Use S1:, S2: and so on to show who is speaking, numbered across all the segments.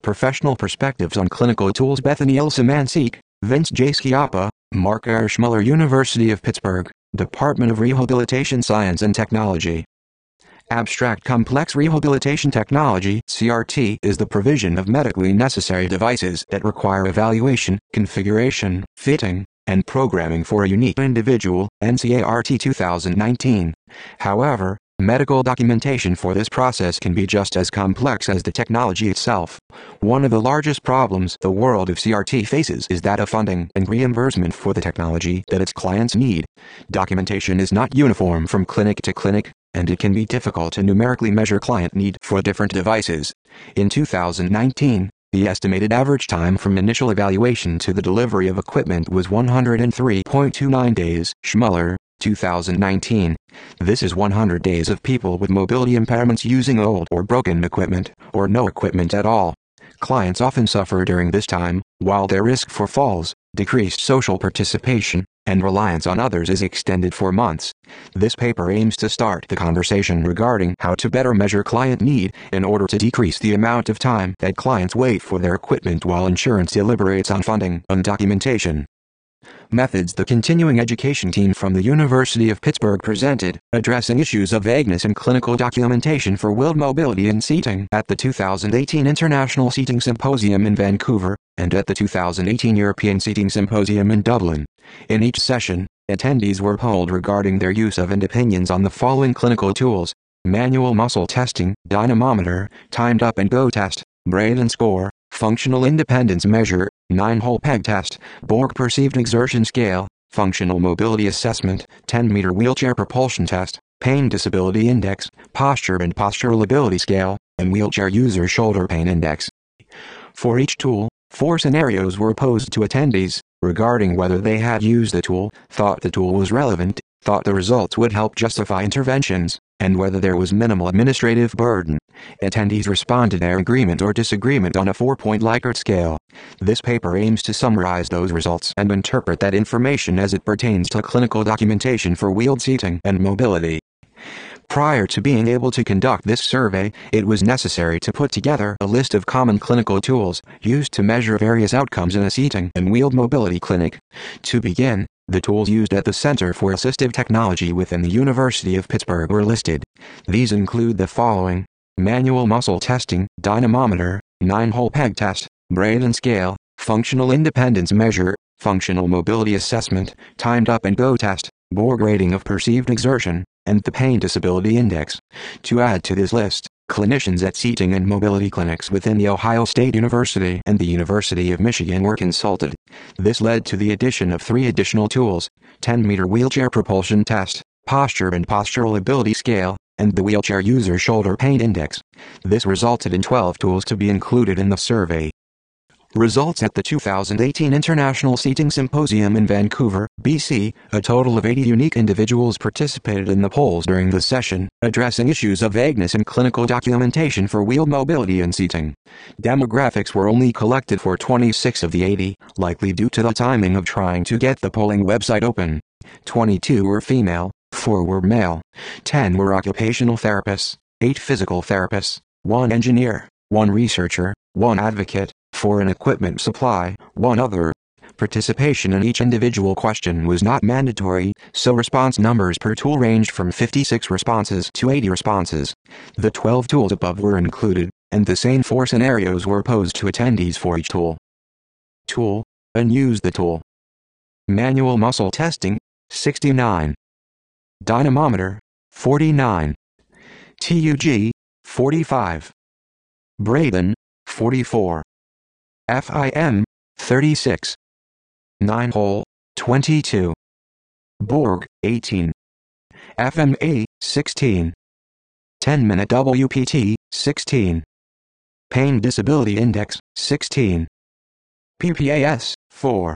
S1: Professional Perspectives on Clinical Tools. Bethany L. Szymanczyk, Vince J. Schiappa, Mark R. Schmuller. University of Pittsburgh, Department of Rehabilitation Science and Technology. Abstract. Complex Rehabilitation Technology (CRT) is the provision of medically necessary devices that require evaluation, configuration, fitting, and programming for a unique individual. NCART 2019. However, medical documentation for this process can be just as complex as the technology itself. One of the largest problems the world of CRT faces is that of funding and reimbursement for the technology that its clients need. Documentation is not uniform from clinic to clinic, and it can be difficult to numerically measure client need for different devices. In 2019, the estimated average time from initial evaluation to the delivery of equipment was 103.29 days. Schmuller, 2019. This is 100 days of people with mobility impairments using old or broken equipment, or no equipment at all. Clients often suffer during this time, while their risk for falls, decreased social participation, and reliance on others is extended for months. This paper aims to start the conversation regarding how to better measure client need in order to decrease the amount of time that clients wait for their equipment while insurance deliberates on funding and documentation. Methods. The continuing education team from the University of Pittsburgh presented, addressing issues of vagueness in clinical documentation for wheeled mobility and seating at the 2018 International Seating Symposium in Vancouver, and at the 2018 European Seating Symposium in Dublin. In each session, attendees were polled regarding their use of and opinions on the following clinical tools: manual muscle testing, dynamometer, timed up and go test, Braden score, functional independence measure, 9-hole peg test, Borg perceived exertion scale, functional mobility assessment, 10-meter wheelchair propulsion test, pain disability index, posture and postural ability scale, and wheelchair user shoulder pain index. For each tool, 4 scenarios were posed to attendees regarding whether they had used the tool, thought the tool was relevant, thought the results would help justify interventions, and whether there was minimal administrative burden. Attendees responded their agreement or disagreement on a 4-point Likert scale. This paper aims to summarize those results and interpret that information as it pertains to clinical documentation for wheeled seating and mobility. Prior to being able to conduct this survey, it was necessary to put together a list of common clinical tools used to measure various outcomes in a seating and wheeled mobility clinic. To begin, the tools used at the Center for Assistive Technology within the University of Pittsburgh were listed. These include the following: manual muscle testing, dynamometer, 9-hole peg test, Braden scale, functional independence measure, functional mobility assessment, timed up and go test, Borg rating of perceived exertion, and the pain disability index. To add to this list, clinicians at seating and mobility clinics within the Ohio State University and the University of Michigan were consulted. This led to the addition of 3 additional tools: 10-meter wheelchair propulsion test, posture and postural ability scale, and the wheelchair user shoulder pain index. This resulted in 12 tools to be included in the survey. Results at the 2018 International Seating Symposium in Vancouver, BC. A total of 80 unique individuals participated in the polls during the session, addressing issues of vagueness in clinical documentation for wheeled mobility and seating. Demographics were only collected for 26 of the 80, likely due to the timing of trying to get the polling website open. 22 were female, 4 were male, 10 were occupational therapists, 8 physical therapists, 1 engineer, 1 researcher, 1 advocate, 4 in equipment supply, 1 other. Participation in each individual question was not mandatory, so response numbers per tool ranged from 56 responses to 80 responses. The 12 tools above were included, and the same 4 scenarios were posed to attendees for each tool. Tool, and use the tool. Manual muscle testing, 69. Dynamometer, 49. TUG, 45. Braden, 44. FIM, 36. 9-hole, 22. Borg, 18. FMA, 16. 10-minute WPT, 16. Pain Disability Index, 16. PPAS, 4.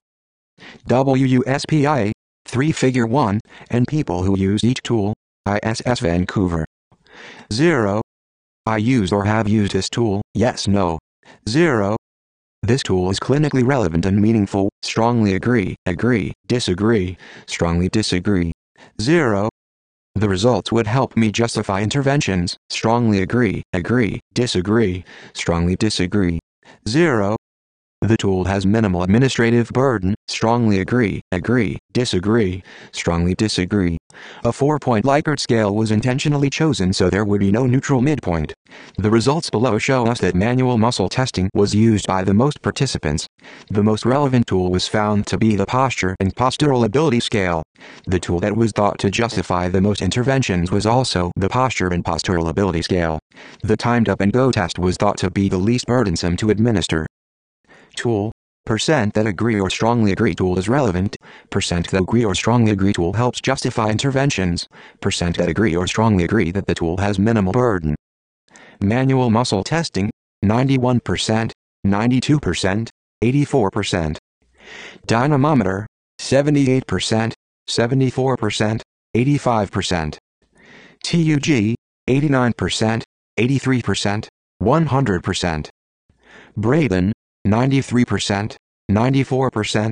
S1: WUSPI, 3 Figure 1, and people who use each tool, ISS Vancouver. 0. I use or have used this tool, yes, no. 0. This tool is clinically relevant and meaningful, strongly agree, disagree, strongly disagree. 0. The results would help me justify interventions, strongly agree, disagree, strongly disagree. 0. The tool has minimal administrative burden. Strongly agree, disagree, strongly disagree. A 4-point Likert scale was intentionally chosen so there would be no neutral midpoint. The results below show us that manual muscle testing was used by the most participants. The most relevant tool was found to be the posture and postural ability scale. The tool that was thought to justify the most interventions was also the posture and postural ability scale. The timed up and go test was thought to be the least burdensome to administer. Tool. Percent that agree or strongly agree tool is relevant. Percent that agree or strongly agree tool helps justify interventions. Percent that agree or strongly agree that the tool has minimal burden. Manual muscle testing, 91%, 92%, 84%. Dynamometer, 78%, 74%, 85%. TUG, 89%, 83%, 100%. Braden, 93%, 94%,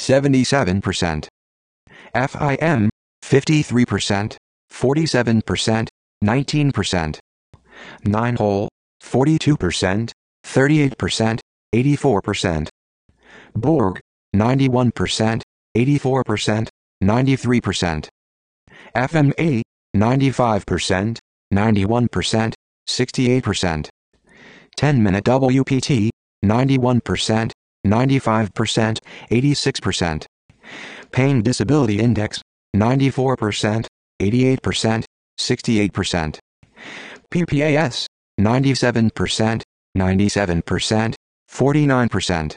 S1: 77%. FIM, 53%, 47%, 19%. 9-hole, 42%, 38%, 84%. Borg, 91%, 84%, 93%. FMA, 95%, 91%, 68%. 10-minute WPT, 91%, 95%, 86%. Pain Disability Index, 94%, 88%, 68%. PPAS, 97%, 97%, 49%.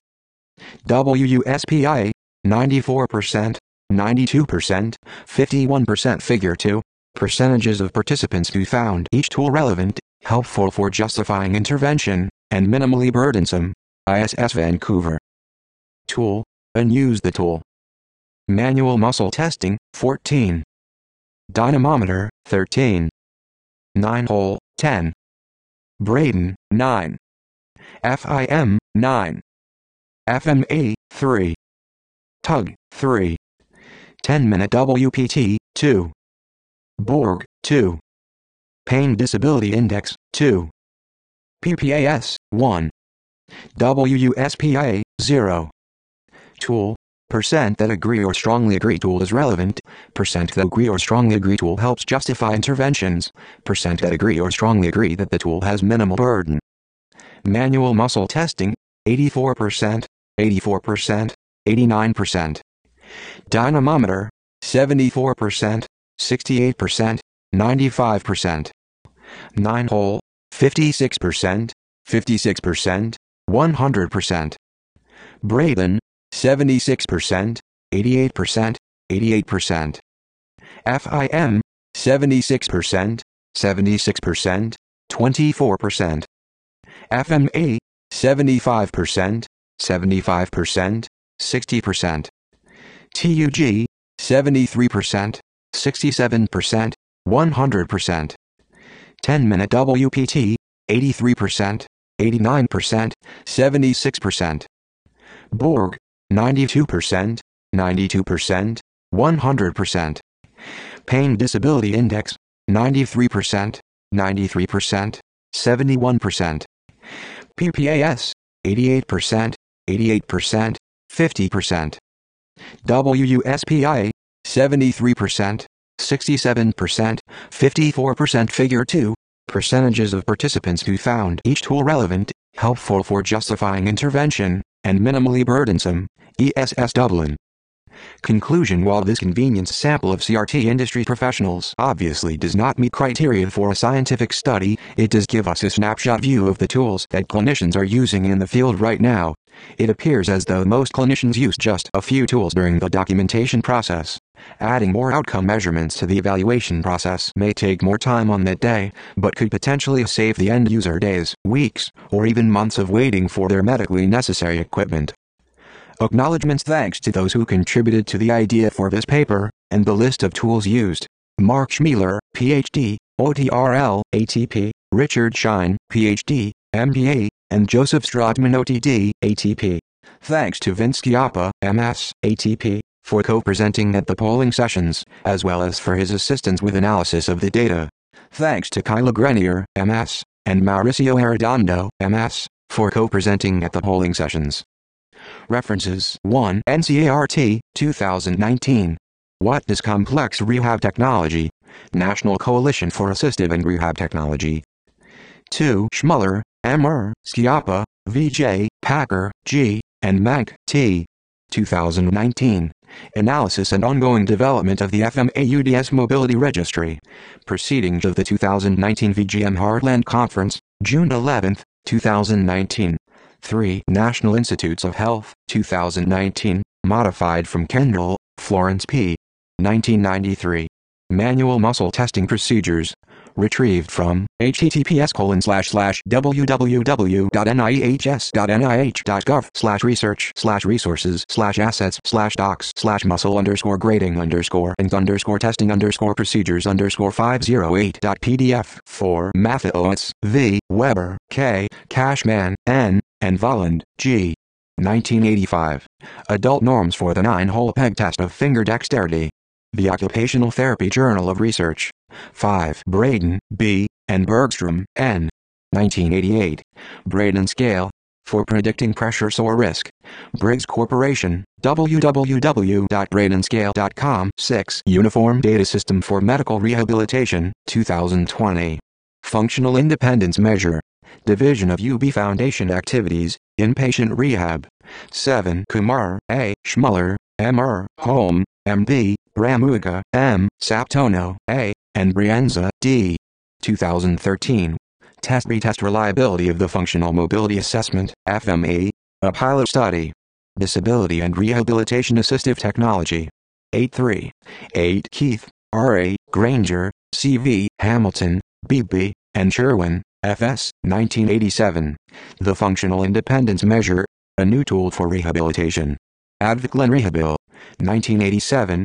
S1: WUSPI, 94%, 92%, 51%. Figure 2. Percentages of participants who found each tool relevant, helpful for justifying intervention, and minimally burdensome. ISS Vancouver. Tool, and use the tool. Manual muscle testing, 14. Dynamometer, 13. 9-hole, 10. Braden, 9. FIM, 9. FMA, 3. Tug, 3. 10-minute WPT, 2. Borg, 2. Pain Disability Index, 2. PPAS, 1. WUSPA, 0. Tool. Percent that agree or strongly agree tool is relevant. Percent that agree or strongly agree tool helps justify interventions. Percent that agree or strongly agree that the tool has minimal burden. Manual muscle testing, 84%, 84%, 89%. Dynamometer, 74%, 68%, 95%. 9-hole, 56%, 56%, 100%. Braden, 76%, 88%, 88%. FIM, 76%, 76%, 24%. FMA, 75%, 75%, 60%. TUG, 73%, 67%, 100%. 10-minute WPT, 83%, 89%, 76%. Borg, 92%, 92%, 100%. Pain Disability Index, 93%, 93%, 71%. PPAS, 88%, 88%, 50%. WUSPI, 73%, 67%, 54%. Figure 2. Percentages of participants who found each tool relevant, helpful for justifying intervention, and minimally burdensome. ESS Dublin. Conclusion: while this convenience sample of CRT industry professionals obviously does not meet criteria for a scientific study, it does give us a snapshot view of the tools that clinicians are using in the field right now. It appears as though most clinicians use just a few tools during the documentation process. Adding more outcome measurements to the evaluation process may take more time on that day, but could potentially save the end user days, weeks, or even months of waiting for their medically necessary equipment. Acknowledgements: thanks to those who contributed to the idea for this paper, and the list of tools used. Mark Schmeler, Ph.D., OTRL, ATP, Richard Shine, Ph.D., MBA, and Joseph Stratman, OTD, ATP. Thanks to Vince Schiappa, MS, ATP, for co-presenting at the polling sessions, as well as for his assistance with analysis of the data. Thanks to Kyla Grenier, MS, and Mauricio Arredondo, MS, for co-presenting at the polling sessions. References: 1. NCART, 2019. What is Complex Rehab Technology? National Coalition for Assistive and Rehab Technology. 2. Schmuller, M.R., Schiappa, V.J., Packer, G., and Mank, T. 2019. Analysis and Ongoing Development of the FMAUDS Mobility Registry. Proceedings of the 2019 VGM Heartland Conference, June 11, 2019. 3. National Institutes of Health, 2019, modified from Kendall, Florence P. 1993. Manual Muscle Testing Procedures. Retrieved from https://www.nihs.nih.gov/research/resources/assets/muscle_grading_and_testing_procedures_4 Matthews, V. Weber, K. Cashman, N. and Volland, G. 1985. Adult Norms for the 9-Hole Peg Test of Finger Dexterity. The Occupational Therapy Journal of Research. 5. Braden, B., and Bergstrom, N. 1988. Braden Scale. For Predicting Pressure Sore Risk. Briggs Corporation, www.bradenscale.com. 6. Uniform Data System for Medical Rehabilitation, 2020. Functional Independence Measure. Division of UB Foundation Activities, Inpatient Rehab. 7. Kumar, A., Schmuller, M.R., Holm, M.D., Ramuga, M., Saptono, A., and Brienza, D. 2013. Test-retest reliability of the Functional Mobility Assessment, FMA, a pilot study. Disability and Rehabilitation Assistive Technology. 8.3. 8. Keith, R.A., Granger, C.V., Hamilton, B.B., and Sherwin, F.S., 1987. The Functional Independence Measure, a New Tool for Rehabilitation. Advoclen Rehabil, 1987,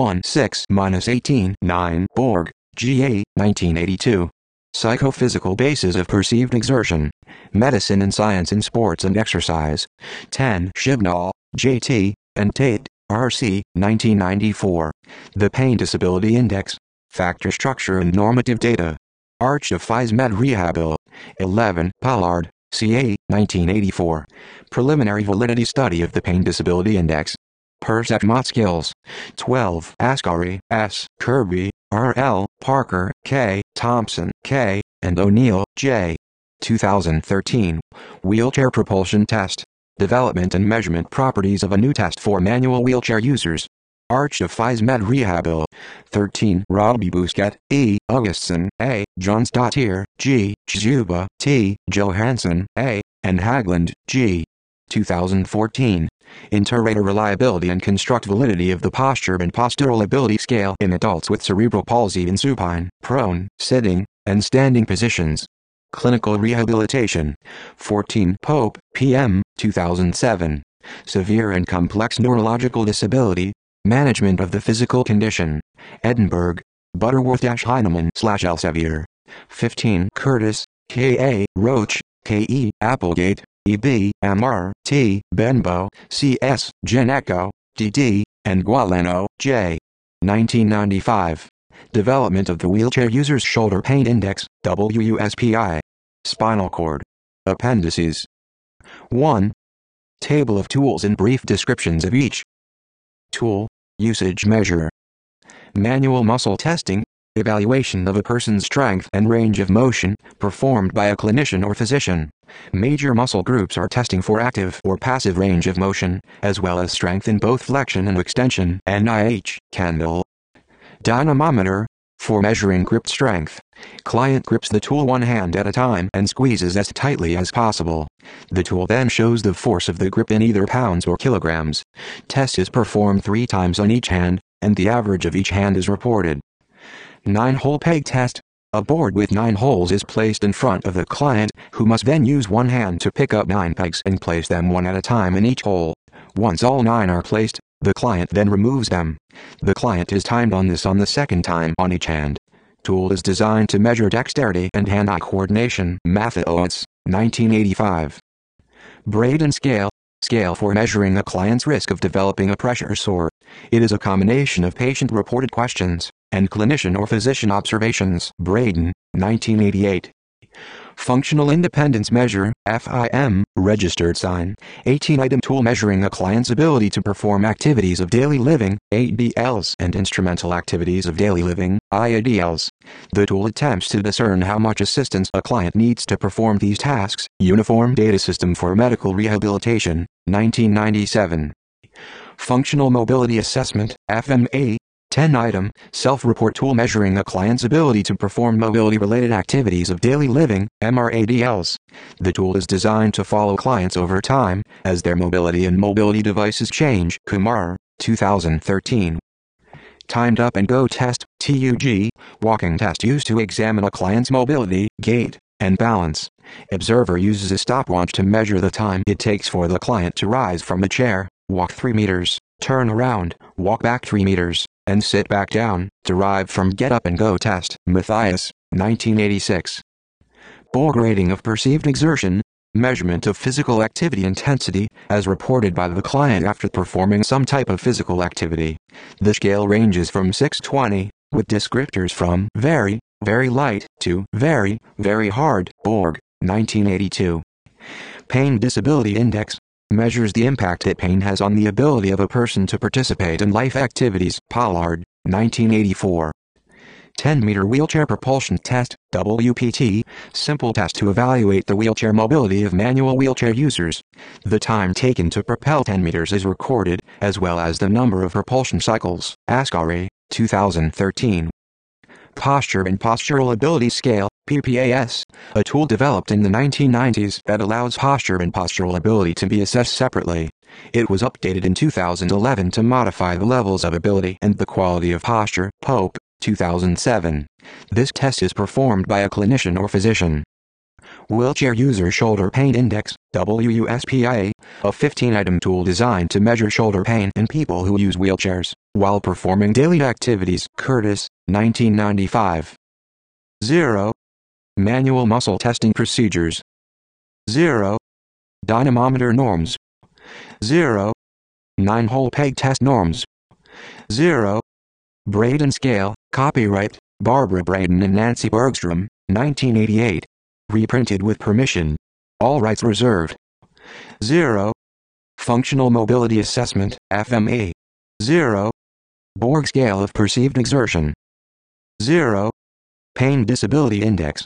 S1: 1-6-18-9. Borg, G.A., 1982. Psychophysical Basis of Perceived Exertion. Medicine and Science in Sports and Exercise. 10. Shibnall, J.T., and Tate, R.C., 1994. The Pain Disability Index. Factor Structure and Normative Data. Arch of FISMED Rehabil. 11. Pollard, C.A., 1984. Preliminary Validity Study of the Pain Disability Index. Percepmot Skills. 12. Ascari, S., Kirby, R.L., Parker, K., Thompson, K., and O'Neill, J. 2013. Wheelchair Propulsion Test. Development and Measurement Properties of a New Test for Manual Wheelchair Users. Arch of FISMED Rehabil. 13. Robbie Bousquet, E. Augustson, A. Johnsdottir, G. Chizuba, T. Johansson, A. and Hagland, G. 2014. Inter-rater Reliability and Construct Validity of the Posture and Postural Ability Scale in Adults with Cerebral Palsy in Supine, Prone, Sitting, and Standing Positions. Clinical Rehabilitation. 14. Pope, P.M., 2007. Severe and Complex Neurological Disability. Management of the Physical Condition. Edinburgh. Butterworth-Heinemann/Elsevier. 15. Curtis, K.A., Roach, K.E., Applegate, E.B., M.R., T., Benbow, C.S., Geneco, D.D., and Gualeno, J. 1995. Development of the Wheelchair User's Shoulder Pain Index, WUSPI. Spinal cord. Appendices. 1. Table of tools and brief descriptions of each. Tool. Usage measure. Manual muscle testing. Evaluation of a person's strength and range of motion, performed by a clinician or physician. Major muscle groups are testing for active or passive range of motion, as well as strength in both flexion and extension. NIH, Kendall. Dynamometer. For measuring grip strength. Client grips the tool one hand at a time and squeezes as tightly as possible. The tool then shows the force of the grip in either pounds or kilograms. Test is performed 3 times on each hand, and the average of each hand is reported. 9-hole peg test. A board with 9 holes is placed in front of the client, who must then use one hand to pick up 9 pegs and place them one at a time in each hole. Once all 9 are placed, the client then removes them. The client is timed on this on the second time on each hand. Tool is designed to measure dexterity and hand-eye coordination. Matthews, 1985. Braden Scale. Scale for measuring a client's risk of developing a pressure sore. It is a combination of patient-reported questions and clinician or physician observations. Braden, 1988. Functional Independence Measure, FIM, registered sign, 18-item tool measuring a client's ability to perform activities of daily living, ADLs, and instrumental activities of daily living, IADLs. The tool attempts to discern how much assistance a client needs to perform these tasks. Uniform Data System for Medical Rehabilitation, 1997. Functional Mobility Assessment, FMA, 10-item, self-report tool measuring a client's ability to perform mobility-related activities of daily living, MRADLs. The tool is designed to follow clients over time, as their mobility and mobility devices change. Kumar, 2013. Timed Up and Go Test, TUG, walking test used to examine a client's mobility, gait, and balance. Observer uses a stopwatch to measure the time it takes for the client to rise from a chair, walk 3 meters, turn around, walk back 3 meters, and sit back down, derived from Get Up and Go Test. Matthias, 1986. Borg rating of perceived exertion, measurement of physical activity intensity, as reported by the client after performing some type of physical activity. The scale ranges from 620, with descriptors from very, very light, to very, very hard. Borg, 1982. Pain Disability Index measures the impact that pain has on the ability of a person to participate in life activities. Pollard, 1984. 10-meter wheelchair propulsion test, WPT, simple test to evaluate the wheelchair mobility of manual wheelchair users. The time taken to propel 10 meters is recorded, as well as the number of propulsion cycles. Ascari, 2013. Posture and Postural Ability Scale, PPAS, a tool developed in the 1990s that allows posture and postural ability to be assessed separately. It was updated in 2011 to modify the levels of ability and the quality of posture. Pope, 2007. This test is performed by a clinician or physician. Wheelchair User Shoulder Pain Index, WUSPIA, a 15-item tool designed to measure shoulder pain in people who use wheelchairs while performing daily activities. Curtis, 1995. 0. Manual muscle testing procedures. 0. Dynamometer norms. 0. 9-hole peg test norms. 0. Braden scale, copyright, Barbara Braden and Nancy Bergstrom, 1988. Reprinted with permission. All rights reserved. 0. Functional Mobility Assessment, FMA. 0. Borg Scale of Perceived Exertion. 0. Pain Disability Index.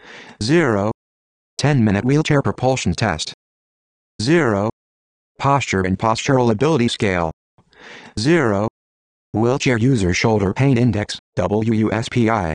S1: 0. 10-minute wheelchair propulsion test. 0. Posture and Postural Ability Scale. 0. Wheelchair User Shoulder Pain Index, WUSPI.